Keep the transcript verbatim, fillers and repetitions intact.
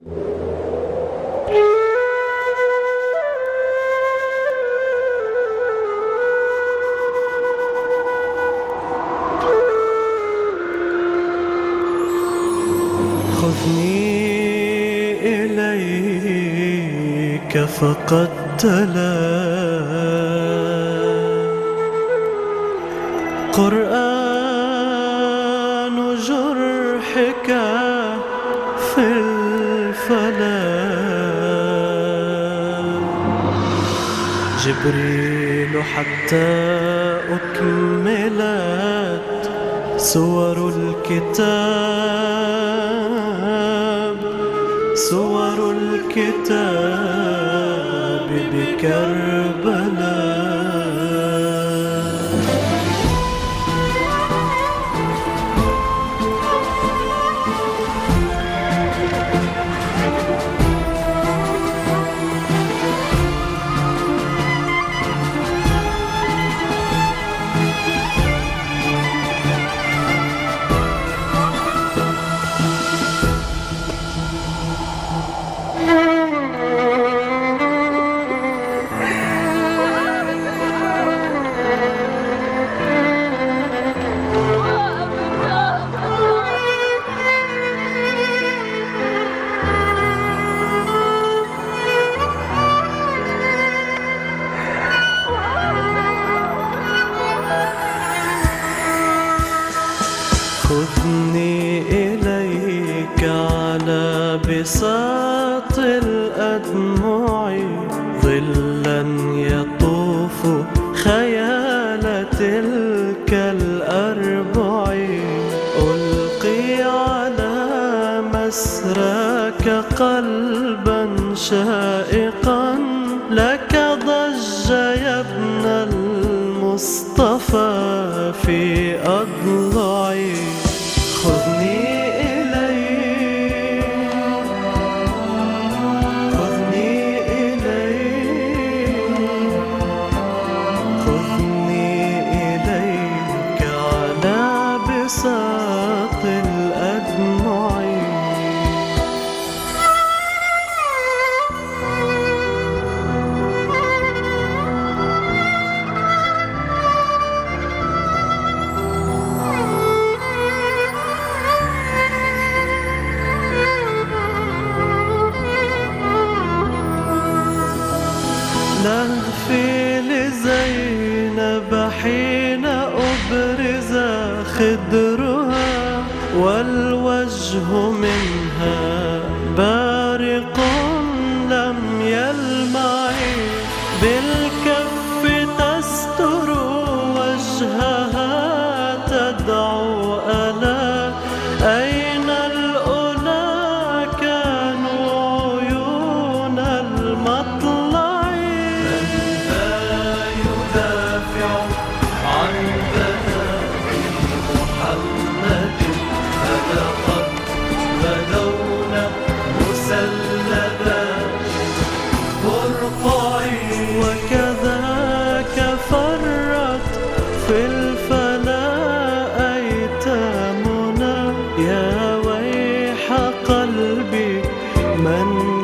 خذني إليك فقد تلا قرآن جرحك في الفلا. جبريل حتى أكملت سور الكتاب سور الكتاب بكربلاء. خذني إليك على بساط الأدمع ظلا يطوف خيال تلك الأربع. ألقي على مسراك قلبا شائقا لك ضج يا ابن المصطفى في أضلعي. خذني إليك خذني إليك خذني إليك على بساط الأدمع. لهفي لزينب حين أبرز خدرها والوجه منها بارق لم يلمع. بالكف تستر وجهها تدعو ألا أين الأولى كانوا عيون المطلع. وكذاك فرت في الفلا أيتامنا. يا ويح قلبي من